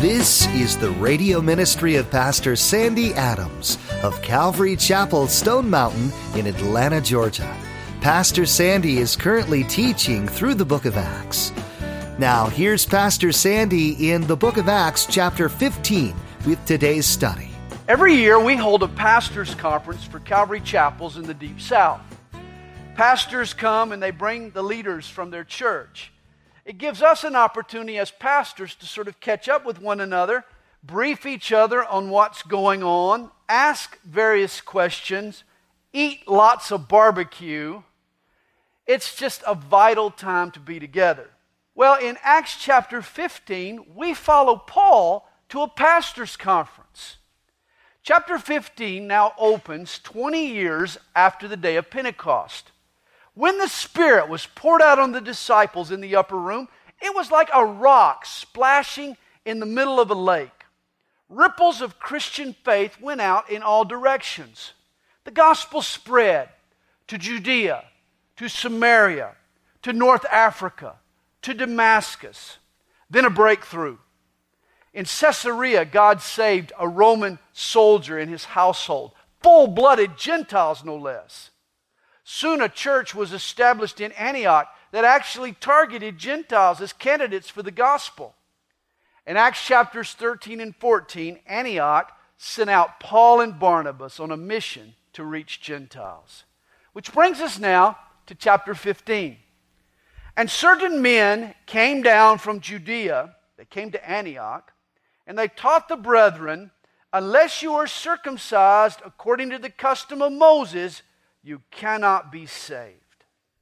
This is the radio ministry of Pastor Sandy Adams of Calvary Chapel, Stone Mountain in Atlanta, Georgia. Pastor Sandy is currently teaching through the book of Acts. Now, here's Pastor Sandy in the book of Acts, chapter 15, with today's study. Every year, we hold a pastor's conference for Calvary Chapels in the Deep South. Pastors come and they bring the leaders from their church. It gives us an opportunity as pastors to sort of catch up with one another, brief each other on what's going on, ask various questions, eat lots of barbecue. It's just a vital time to be together. Well, in Acts chapter 15, we follow Paul to a pastor's conference. Chapter 15 now opens 20 years after the day of Pentecost. When the Spirit was poured out on the disciples in the upper room, it was like a rock splashing in the middle of a lake. Ripples of Christian faith went out in all directions. The gospel spread to Judea, to Samaria, to North Africa, to Damascus. Then a breakthrough. In Caesarea, God saved a Roman soldier in his household, full-blooded Gentiles no less. Soon a church was established in Antioch that actually targeted Gentiles as candidates for the gospel. In Acts chapters 13 and 14, Antioch sent out Paul and Barnabas on a mission to reach Gentiles. Which brings us now to chapter 15. And certain men came down from Judea, they came to Antioch, and they taught the brethren, unless you are circumcised according to the custom of Moses, you cannot be saved.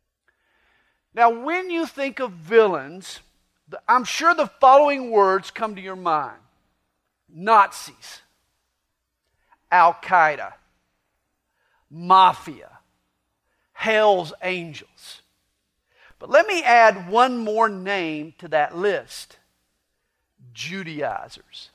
Now, when you think of villains, I'm sure the following words come to your mind. Nazis, Al-Qaeda, Mafia, Hell's Angels. But let me add one more name to that list. Judaizers.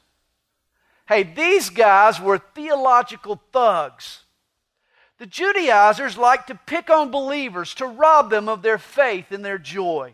Hey, these guys were theological thugs. The Judaizers liked to pick on believers, to rob them of their faith and their joy.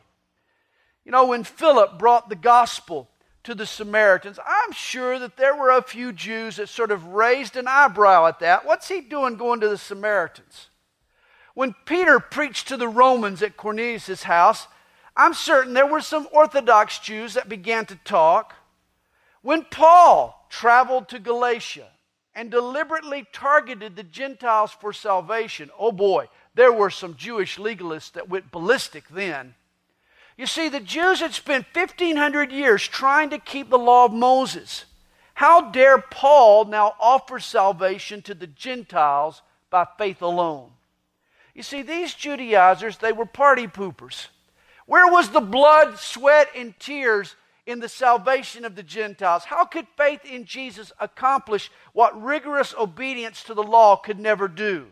You know, when Philip brought the gospel to the Samaritans, I'm sure that there were a few Jews that sort of raised an eyebrow at that. What's he doing going to the Samaritans? When Peter preached to the Romans at Cornelius' house, I'm certain there were some Orthodox Jews that began to talk. When Paul traveled to Galatia and deliberately targeted the Gentiles for salvation, oh boy, there were some Jewish legalists that went ballistic then. You see, the Jews had spent 1,500 years trying to keep the law of Moses. How dare Paul now offer salvation to the Gentiles by faith alone? You see, these Judaizers, they were party poopers. Where was the blood, sweat, and tears in the salvation of the Gentiles? How could faith in Jesus accomplish what rigorous obedience to the law could never do?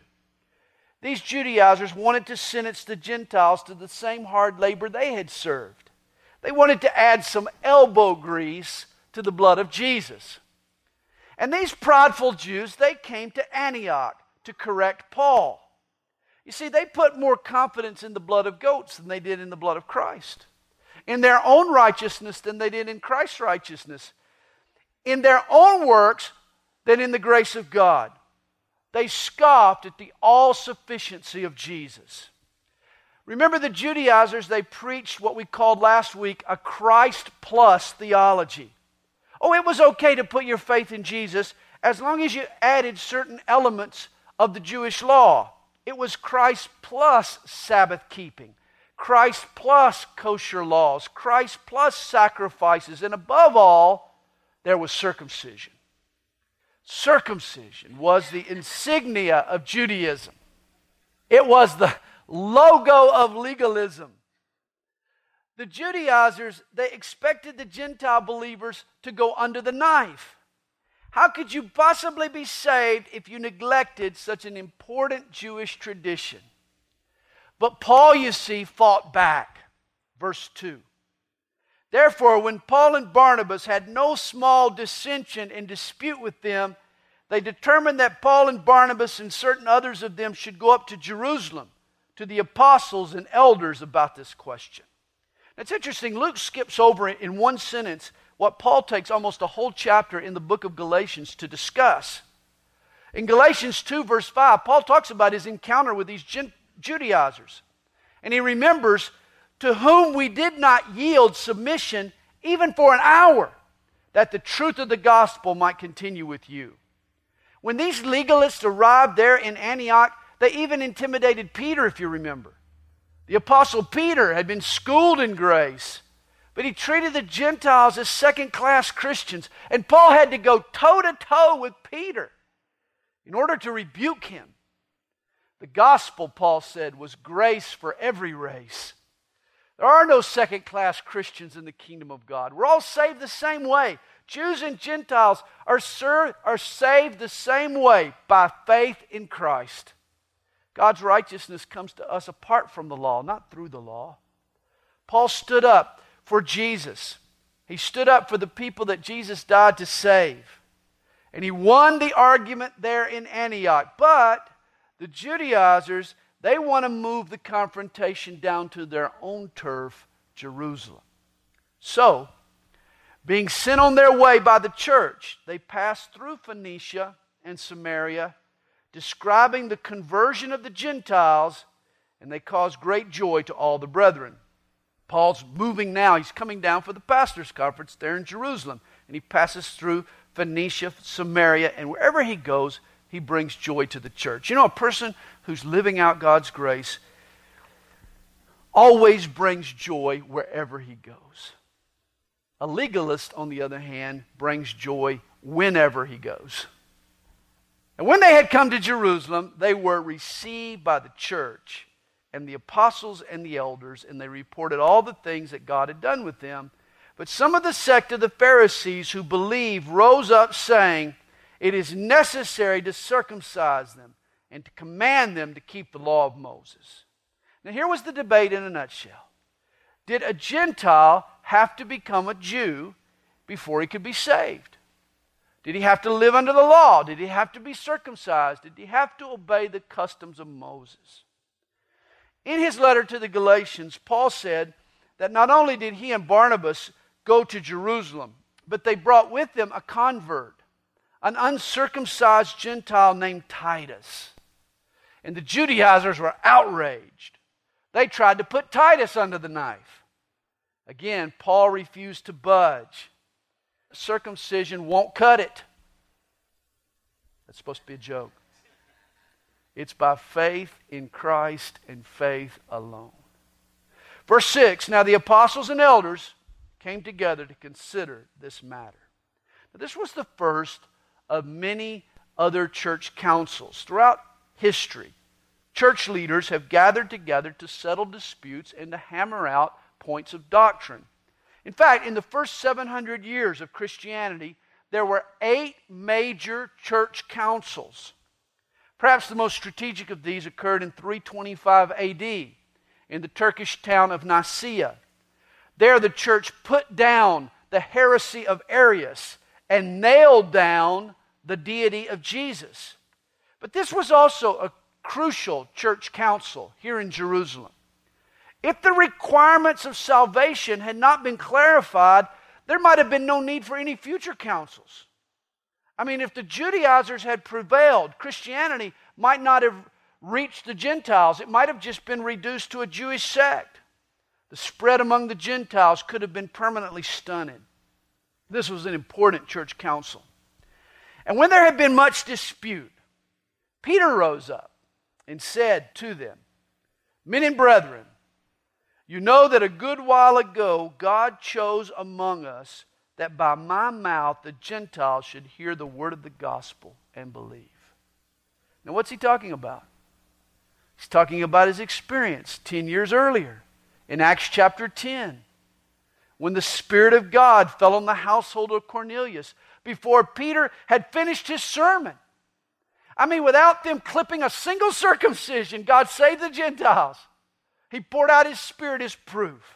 These Judaizers wanted to sentence the Gentiles to the same hard labor they had served. They wanted to add some elbow grease to the blood of Jesus. And these prideful Jews, they came to Antioch to correct Paul. You see, they put more confidence in the blood of goats than they did in the blood of Christ. In their own righteousness than they did in Christ's righteousness. In their own works than in the grace of God. They scoffed at the all-sufficiency of Jesus. Remember the Judaizers, they preached what we called last week a Christ plus theology. Oh, it was okay to put your faith in Jesus as long as you added certain elements of the Jewish law. It was Christ plus Sabbath keeping, Christ plus kosher laws, Christ plus sacrifices, and above all, there was circumcision. Circumcision was the insignia of Judaism. It was the logo of legalism. The Judaizers, they expected the Gentile believers to go under the knife. How could you possibly be saved if you neglected such an important Jewish tradition? But Paul, you see, fought back. Verse 2. Therefore, when Paul and Barnabas had no small dissension and dispute with them, they determined that Paul and Barnabas and certain others of them should go up to Jerusalem to the apostles and elders about this question. It's interesting, Luke skips over in one sentence what Paul takes almost a whole chapter in the book of Galatians to discuss. In Galatians 2, verse 5, Paul talks about his encounter with these Judaizers. And he remembers, to whom we did not yield submission even for an hour, that the truth of the gospel might continue with you. When these legalists arrived there in Antioch, they even intimidated Peter, if you remember. The apostle Peter had been schooled in grace, but he treated the Gentiles as second-class Christians. And Paul had to go toe-to-toe with Peter in order to rebuke him. The gospel, Paul said, was grace for every race. There are no second-class Christians in the kingdom of God. We're all saved the same way. Jews and Gentiles are saved the same way, by faith in Christ. God's righteousness comes to us apart from the law, not through the law. Paul stood up for Jesus. He stood up for the people that Jesus died to save. And he won the argument there in Antioch. But the Judaizers, they want to move the confrontation down to their own turf, Jerusalem. So, being sent on their way by the church, they passed through Phoenicia and Samaria, describing the conversion of the Gentiles, and they caused great joy to all the brethren. Paul's moving now. He's coming down for the pastors' conference there in Jerusalem, and he passes through Phoenicia, Samaria, and wherever he goes, he brings joy to the church. You know, a person who's living out God's grace always brings joy wherever he goes. A legalist, on the other hand, brings joy whenever he goes. And when they had come to Jerusalem, they were received by the church and the apostles and the elders, and they reported all the things that God had done with them. But some of the sect of the Pharisees who believed rose up, saying, it is necessary to circumcise them and to command them to keep the law of Moses. Now here was the debate in a nutshell. Did a Gentile have to become a Jew before he could be saved? Did he have to live under the law? Did he have to be circumcised? Did he have to obey the customs of Moses? In his letter to the Galatians, Paul said that not only did he and Barnabas go to Jerusalem, but they brought with them a convert, an uncircumcised Gentile named Titus. And the Judaizers were outraged. They tried to put Titus under the knife. Again, Paul refused to budge. Circumcision won't cut it. That's supposed to be a joke. It's by faith in Christ and faith alone. Verse 6, now the apostles and elders came together to consider this matter. Now, this was the first of many other church councils. Throughout history, church leaders have gathered together to settle disputes and to hammer out points of doctrine. In fact, in the first 700 years of Christianity, there were 8 major church councils. Perhaps the most strategic of these occurred in 325 AD in the Turkish town of Nicaea. There the church put down the heresy of Arius and nailed down the deity of Jesus. But this was also a crucial church council here in Jerusalem. If the requirements of salvation had not been clarified, there might have been no need for any future councils. I mean, if the Judaizers had prevailed, Christianity might not have reached the Gentiles. It might have just been reduced to a Jewish sect. The spread among the Gentiles could have been permanently stunted. This was an important church council. And when there had been much dispute, Peter rose up and said to them, men and brethren, you know that a good while ago God chose among us that by my mouth the Gentiles should hear the word of the gospel and believe. Now what's he talking about? He's talking about his experience 10 years earlier in Acts chapter 10, when the Spirit of God fell on the household of Cornelius before Peter had finished his sermon. I mean, without them clipping a single circumcision, God saved the Gentiles. He poured out His Spirit as proof.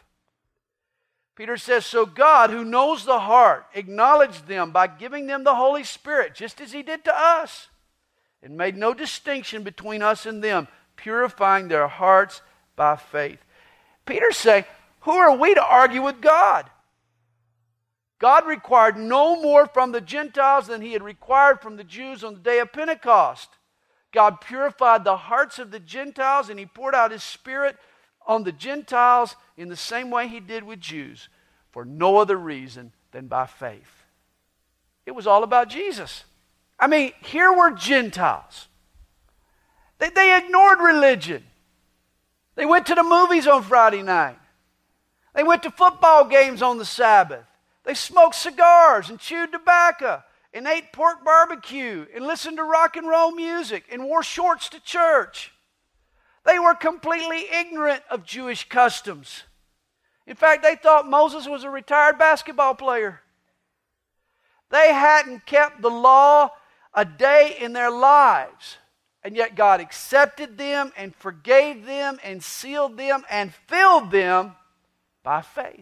Peter says, so God, who knows the heart, acknowledged them by giving them the Holy Spirit, just as He did to us, and made no distinction between us and them, purifying their hearts by faith. Peter's saying, who are we to argue with God? God required no more from the Gentiles than He had required from the Jews on the day of Pentecost. God purified the hearts of the Gentiles, and He poured out His Spirit on the Gentiles in the same way He did with Jews, for no other reason than by faith. It was all about Jesus. I mean, here were Gentiles. They ignored religion. They went to the movies on Friday night. They went to football games on the Sabbath. They smoked cigars and chewed tobacco and ate pork barbecue and listened to rock and roll music and wore shorts to church. They were completely ignorant of Jewish customs. In fact, they thought Moses was a retired basketball player. They hadn't kept the law a day in their lives. And yet God accepted them and forgave them and sealed them and filled them by faith.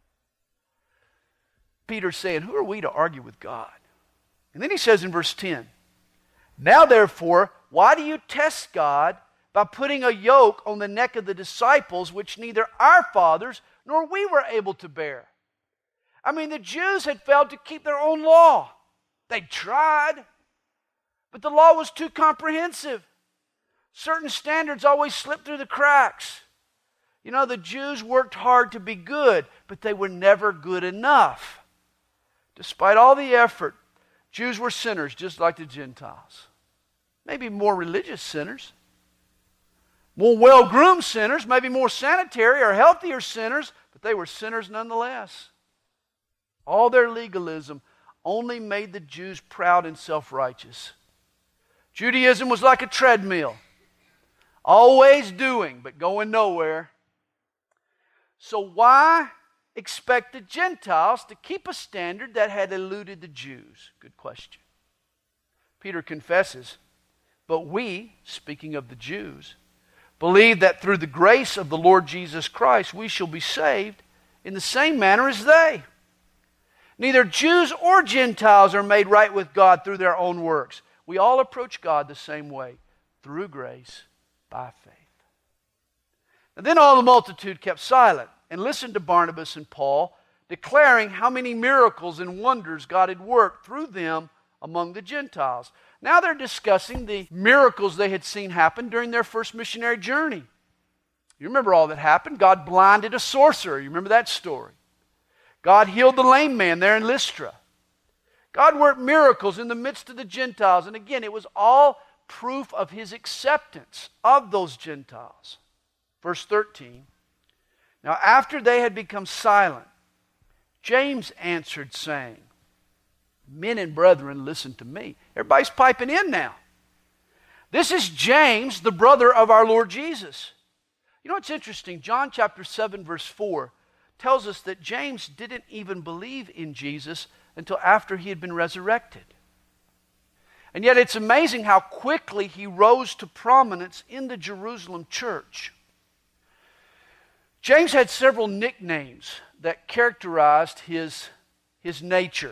Peter's saying, who are we to argue with God? And then he says in verse 10, now therefore, why do you test God by putting a yoke on the neck of the disciples which neither our fathers nor we were able to bear? I mean, the Jews had failed to keep their own law. They tried, but the law was too comprehensive. Certain standards always slipped through the cracks. You know, the Jews worked hard to be good, but they were never good enough. Despite all the effort, Jews were sinners just like the Gentiles. Maybe more religious sinners. More well-groomed sinners, maybe more sanitary or healthier sinners, but they were sinners nonetheless. All their legalism only made the Jews proud and self-righteous. Judaism was like a treadmill, always doing but going nowhere. So why expect the Gentiles to keep a standard that had eluded the Jews? Good question. Peter confesses, but we, speaking of the Jews, believe that through the grace of the Lord Jesus Christ we shall be saved in the same manner as they. Neither Jews or Gentiles are made right with God through their own works. We all approach God the same way, through grace, by faith. And then all the multitude kept silent and listened to Barnabas and Paul, declaring how many miracles and wonders God had worked through them among the Gentiles. Now they're discussing the miracles they had seen happen during their first missionary journey. You remember all that happened? God blinded a sorcerer. You remember that story? God healed the lame man there in Lystra. God worked miracles in the midst of the Gentiles. And again, it was all proof of His acceptance of those Gentiles. Verse 13. Now after they had become silent, James answered, saying, men and brethren, listen to me. Everybody's piping in now. This is James, the brother of our Lord Jesus. You know what's interesting? John chapter 7, verse 4 tells us that James didn't even believe in Jesus until after he had been resurrected. And yet it's amazing how quickly he rose to prominence in the Jerusalem church. James had several nicknames that characterized his nature.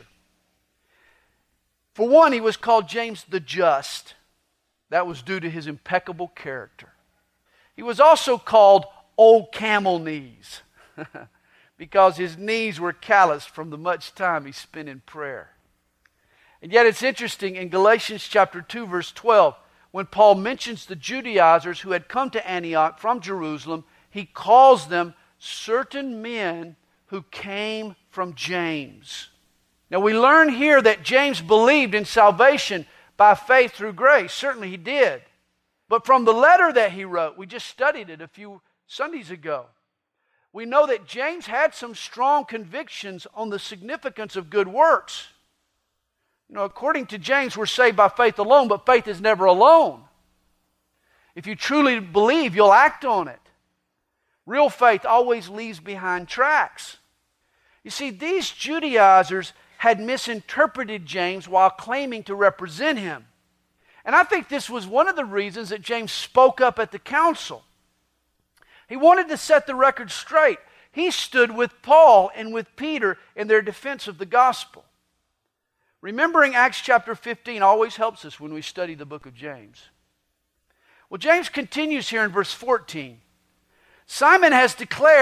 For one, he was called James the Just. That was due to his impeccable character. He was also called Old Camel Knees because his knees were calloused from the much time he spent in prayer. And yet it's interesting, in Galatians chapter 2, verse 12, when Paul mentions the Judaizers who had come to Antioch from Jerusalem, he calls them certain men who came from James. Now we learn here that James believed in salvation by faith through grace. Certainly he did. But from the letter that he wrote, we just studied it a few Sundays ago, we know that James had some strong convictions on the significance of good works. You know, according to James, we're saved by faith alone, but faith is never alone. If you truly believe, you'll act on it. Real faith always leaves behind tracks. You see, these Judaizers had misinterpreted James while claiming to represent him. And I think this was one of the reasons that James spoke up at the council. He wanted to set the record straight. He stood with Paul and with Peter in their defense of the gospel. Remembering Acts chapter 15 always helps us when we study the book of James. Well, James continues here in verse 14. Simon has declared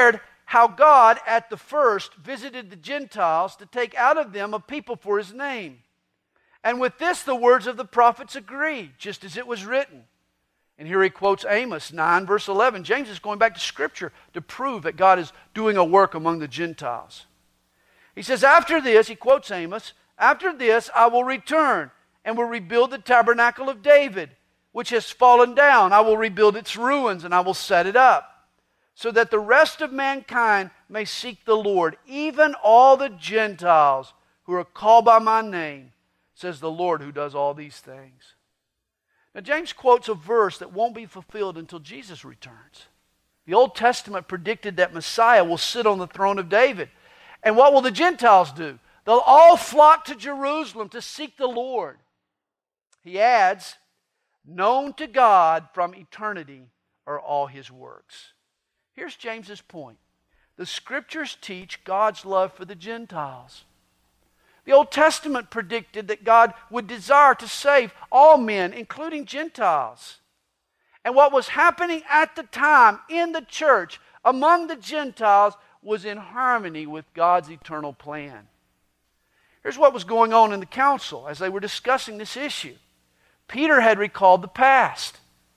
how God at the first visited the Gentiles to take out of them a people for His name. And with this the words of the prophets agree, just as it was written. And here he quotes Amos 9, verse 11. James is going back to Scripture to prove that God is doing a work among the Gentiles. He says, after this, he quotes Amos, after this I will return and will rebuild the tabernacle of David, which has fallen down. I will rebuild its ruins and I will set it up, so that the rest of mankind may seek the Lord, even all the Gentiles who are called by my name, says the Lord who does all these things. Now James quotes a verse that won't be fulfilled until Jesus returns. The Old Testament predicted that Messiah will sit on the throne of David. And what will the Gentiles do? They'll all flock to Jerusalem to seek the Lord. He adds, known to God from eternity are all His works. Here's James's point. The Scriptures teach God's love for the Gentiles. The Old Testament predicted that God would desire to save all men, including Gentiles. And what was happening at the time in the church among the Gentiles was in harmony with God's eternal plan. Here's what was going on in the council as they were discussing this issue. Peter had recalled the past.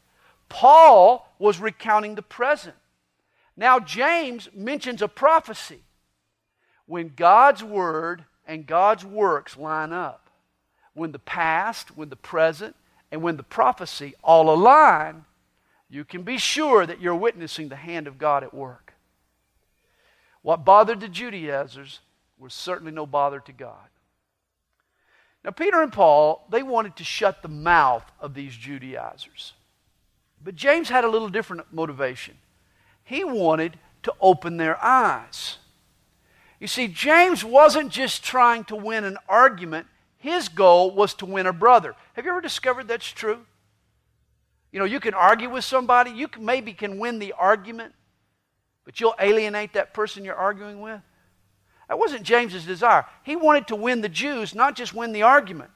Paul was recounting the present. Now James mentions a prophecy. When God's Word and God's works line up, when the past, when the present, and when the prophecy all align, you can be sure that you're witnessing the hand of God at work. What bothered the Judaizers was certainly no bother to God. Now Peter and Paul, they wanted to shut the mouth of these Judaizers. But James had a little different motivation. He wanted to open their eyes. You see, James wasn't just trying to win an argument. His goal was to win a brother. Have you ever discovered that's true? You know, you can argue with somebody. You maybe can win the argument, but you'll alienate that person you're arguing with. That wasn't James's desire. He wanted to win the Jews, not just win the argument.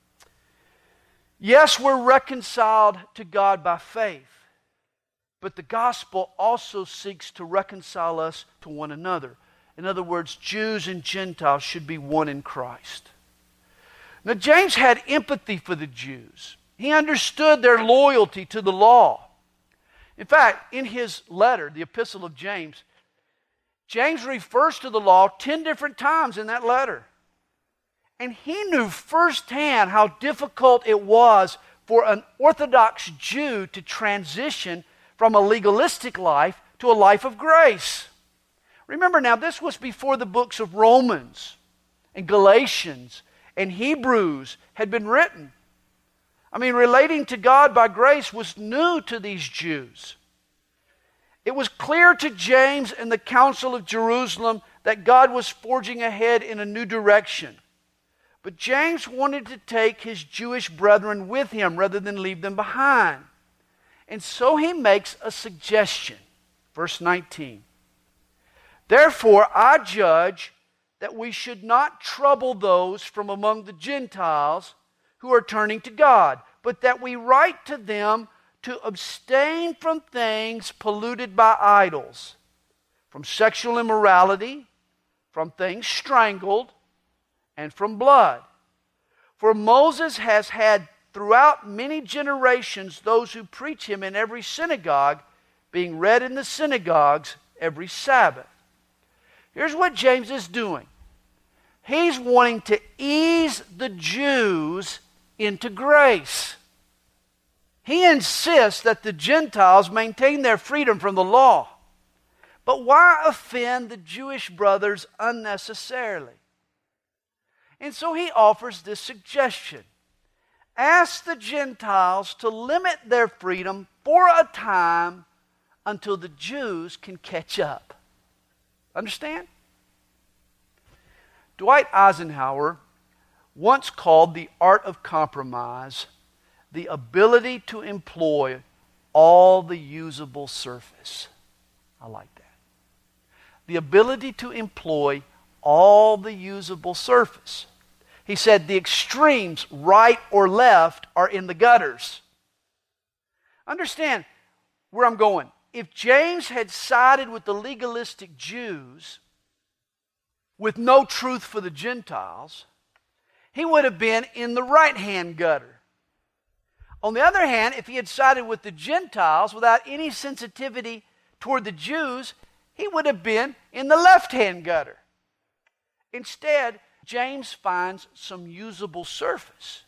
Yes, we're reconciled to God by faith, but the gospel also seeks to reconcile us to one another. In other words, Jews and Gentiles should be one in Christ. Now, James had empathy for the Jews. He understood their loyalty to the law. In fact, in his letter, the Epistle of James, James refers to the law 10 different times in that letter. And he knew firsthand how difficult it was for an Orthodox Jew to transition from a legalistic life to a life of grace. Remember now, this was before the books of Romans and Galatians and Hebrews had been written. I mean, relating to God by grace was new to these Jews. It was clear to James and the Council of Jerusalem that God was forging ahead in a new direction. But James wanted to take his Jewish brethren with him rather than leave them behind. And so he makes a suggestion. Verse 19. Therefore, I judge that we should not trouble those from among the Gentiles who are turning to God, but that we write to them to abstain from things polluted by idols, from sexual immorality, from things strangled, and from blood. For Moses has had throughout many generations those who preach him in every synagogue, being read in the synagogues every Sabbath. Here's what James is doing. He's wanting to ease the Jews into grace. He insists that the Gentiles maintain their freedom from the law. But why offend the Jewish brothers unnecessarily? And so he offers this suggestion. Ask the Gentiles to limit their freedom for a time until the Jews can catch up. Understand? Dwight Eisenhower once called the art of compromise the ability to employ all the usable surface. I like that. The ability to employ all the usable surface. He said the extremes, right or left, are in the gutters. Understand where I'm going. if James had sided with the legalistic Jews with no truth for the Gentiles, he would have been in the right-hand gutter. On the other hand, if he had sided with the Gentiles without any sensitivity toward the Jews, he would have been in the left-hand gutter. Instead, James finds some usable surface.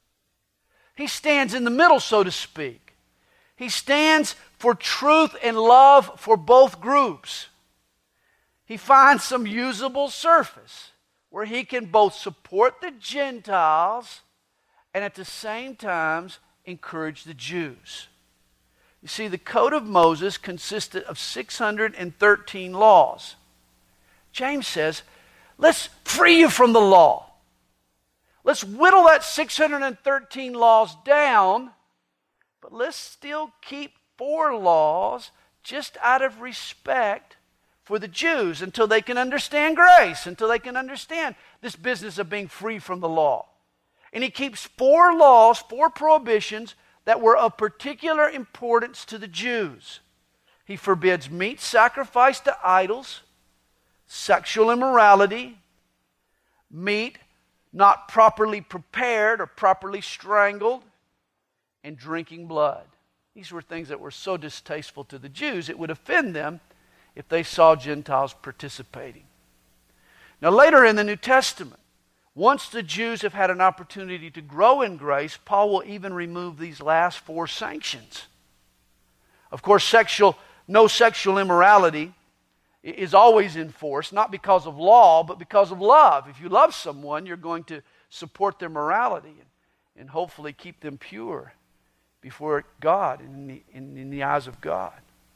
He stands in the middle, so to speak. He stands for truth and love for both groups. He finds some usable surface where he can both support the Gentiles and at the same time encourage the Jews. You see, the Code of Moses consisted of 613 laws. James says, let's free you from the law. Let's whittle that 613 laws down, but let's still keep 4 laws just out of respect for the Jews until they can understand grace, until they can understand this business of being free from the law. And he keeps 4 laws, 4 prohibitions that were of particular importance to the Jews. He forbids meat sacrificed to idols, sexual immorality, meat not properly prepared or properly strangled, and drinking blood. These were things that were so distasteful to the Jews, it would offend them if they saw Gentiles participating. Now later in the New Testament, once the Jews have had an opportunity to grow in grace, Paul will even remove these last 4 sanctions. Of course, no sexual immorality is always enforced, not because of law, but because of love. If you love someone, you're going to support their morality and hopefully keep them pure before God and in the eyes of God.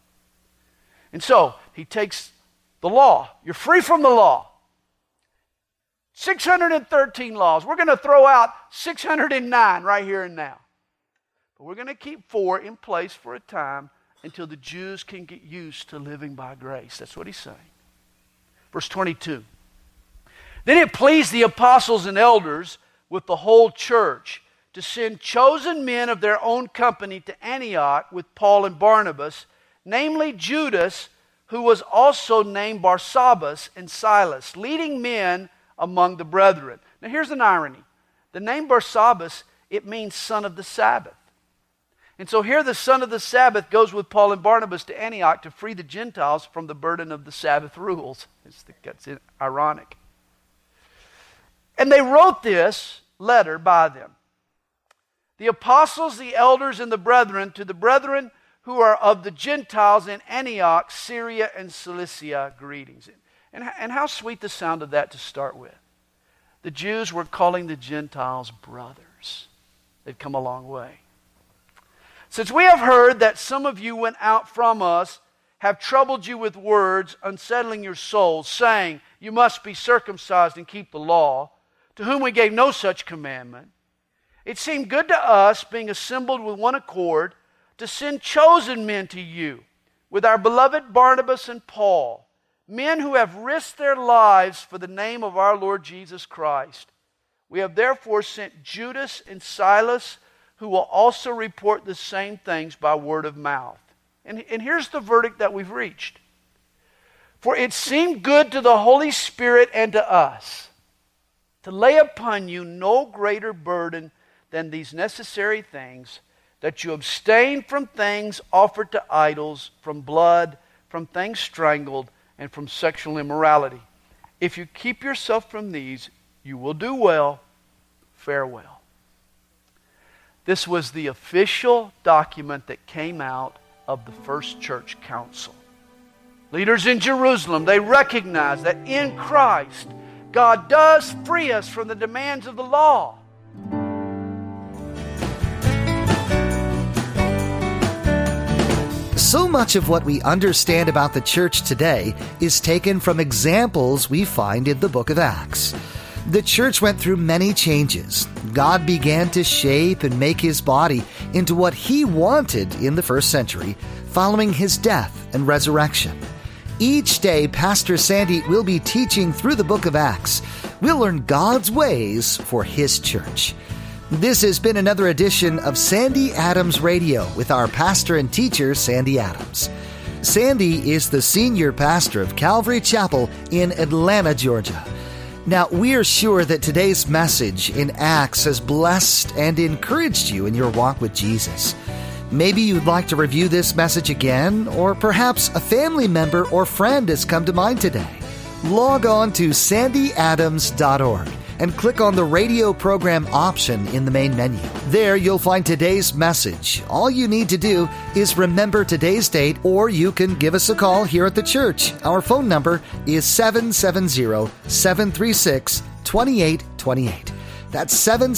And so, he takes the law. You're free from the law. 613 laws. We're going to throw out 609 right here and now. But we're going to keep 4 in place for a time until the Jews can get used to living by grace. That's what he's saying. Verse 22. Then it pleased the apostles and elders with the whole church to send chosen men of their own company to Antioch with Paul and Barnabas, namely Judas, who was also named Barsabbas, and Silas, leading men among the brethren. Now here's an irony. The name Barsabbas, it means son of the Sabbath. And so here the son of the Sabbath goes with Paul and Barnabas to Antioch to free the Gentiles from the burden of the Sabbath rules. That's ironic. And they wrote this letter by them. The apostles, the elders, and the brethren, to the brethren who are of the Gentiles in Antioch, Syria, and Cilicia, greetings. And how sweet the sound of that to start with. The Jews were calling the Gentiles brothers. They'd come a long way. Since we have heard that some of you went out from us, have troubled you with words, unsettling your souls, saying, you must be circumcised and keep the law, to whom we gave no such commandment, it seemed good to us, being assembled with one accord, to send chosen men to you, with our beloved Barnabas and Paul, men who have risked their lives for the name of our Lord Jesus Christ. We have therefore sent Judas and Silas, who will also report the same things by word of mouth. And here's the verdict that we've reached. For it seemed good to the Holy Spirit and to us to lay upon you no greater burden than these necessary things, that you abstain from things offered to idols, from blood, from things strangled, and from sexual immorality. If you keep yourself from these, you will do well. Farewell. This was the official document that came out of the first church council. Leaders in Jerusalem, they recognized that in Christ, God does free us from the demands of the law. So much of what we understand about the church today is taken from examples we find in the book of Acts. The church went through many changes. God began to shape and make His body into what He wanted in the first century, following His death and resurrection. Each day, Pastor Sandy will be teaching through the book of Acts. We'll learn God's ways for His church. This has been another edition of Sandy Adams Radio with our pastor and teacher, Sandy Adams. Sandy is the senior pastor of Calvary Chapel in Atlanta, Georgia. Now, we are sure that today's message in Acts has blessed and encouraged you in your walk with Jesus. Maybe you'd like to review this message again, or perhaps a family member or friend has come to mind today. Log on to sandyadams.org and click on the radio program option in the main menu. There you'll find today's message. All you need to do is remember today's date, or you can give us a call here at the church. Our phone number is 770-736-2828. That's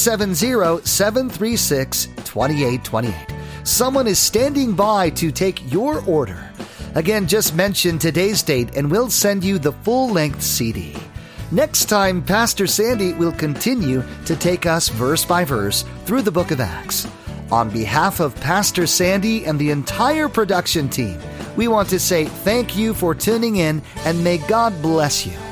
770-736-2828. Someone is standing by to take your order. Again, just mention today's date and we'll send you the full-length CD. Next time, Pastor Sandy will continue to take us verse by verse through the book of Acts. On behalf of Pastor Sandy and the entire production team, we want to say thank you for tuning in, and may God bless you.